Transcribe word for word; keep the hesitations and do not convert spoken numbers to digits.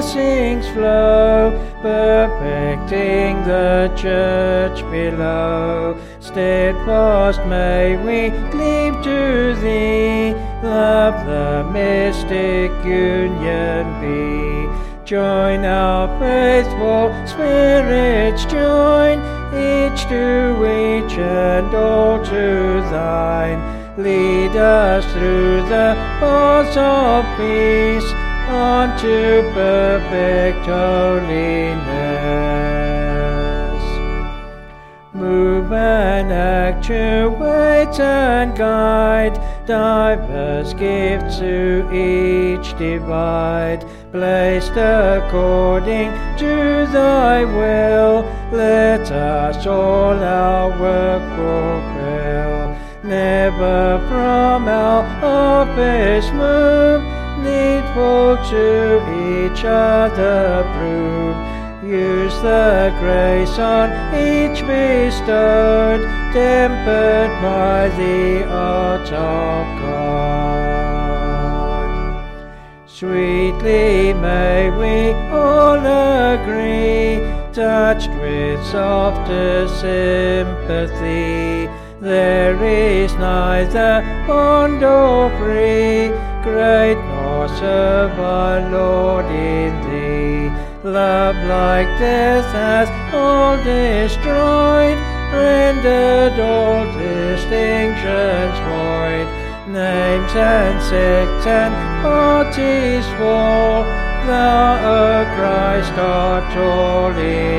blessings flow, perfecting the church below. Steadfast may we cleave to Thee, love the mystic union be. Join our faithful spirits, join each to each and all to Thine. Lead us through the paths of peace unto perfect holiness. Move and actuate and guide, diverse gifts to each divide, placed according to Thy will. Let us all our work fulfill, never from our office move, needful to each other prove. Use the grace on each bestowed, tempered by the art of God. Sweetly may we all agree, touched with softer sympathy. There is neither bond or free, great nor serve our Lord in Thee. Love like death hath all destroyed, rendered all distinctions void. Names and sects and parties fall, Thou, O Christ, art all in